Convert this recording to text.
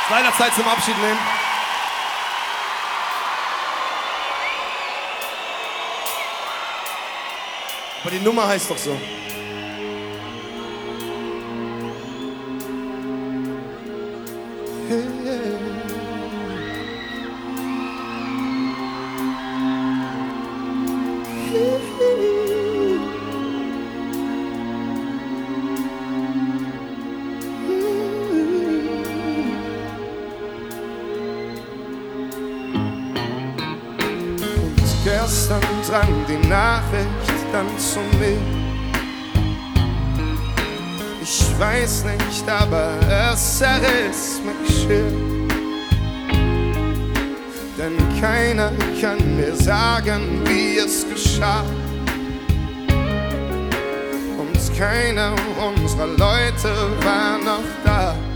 Leider Zeit zum Abschied nehmen. Aber die Nummer heißt doch so. Hey, hey. Gestern drang die Nachricht dann zu mir. Ich weiß nicht, aber es zerriss mich schier. Denn keiner kann mir sagen, wie es geschah. Und keiner unserer Leute war noch da.